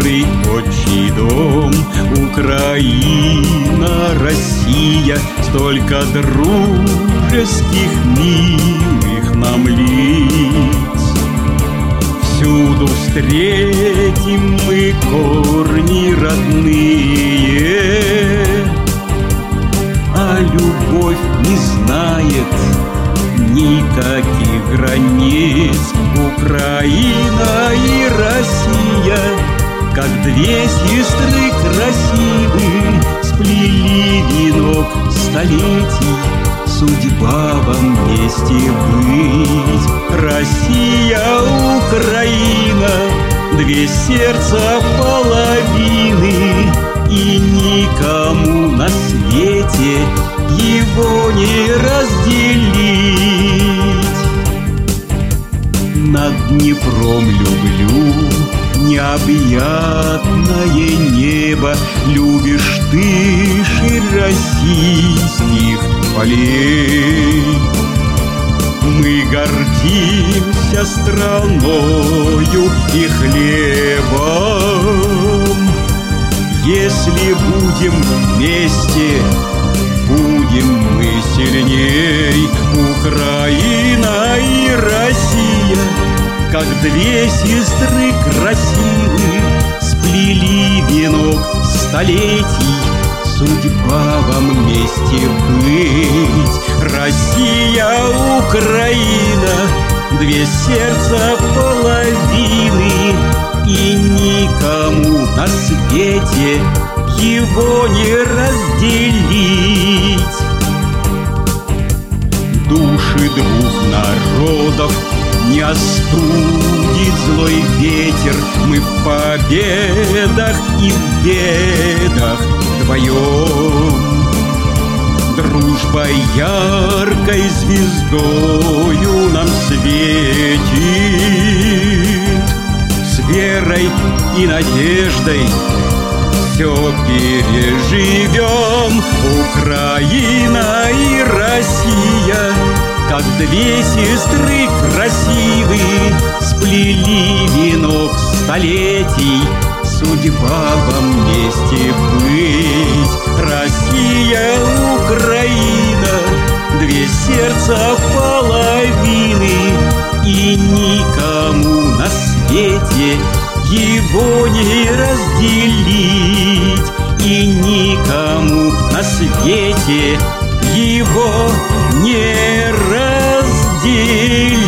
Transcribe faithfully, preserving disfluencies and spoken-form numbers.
родный отчий дом. Украина, Россия, столько дружеских, милых нам лиц. Всюду встретим мы корни родные, а любовь не знает никаких границ. Украина и Россия, как две сестры красивые, сплели венок столетий, судьба вам вместе быть. Россия, Украина, две сердца половины, и никому на свете его не разделить. Над Днепром люблю необъятное небо, любишь ты ширь российских полей. Мы гордимся страною и хлебом. Если будем вместе, будем мы сильней. Украина и Россия, как две сестры красивые, сплели венок столетий, судьба вам вместе быть. Россия, Украина, две сердца половины, и никому на свете его не разделить. Души двух народов не остудит злой ветер. Мы в победах и в бедах вдвоем. Дружба яркой звездою нам светит, с верой и надеждой все переживем. Украина и Россия, как две сестры красивые, сплели венок столетий, судьба вам вместе быть. Россия, Украина, две сердца половины, и никому на свете его не разделить, и никому на свете его не разделить.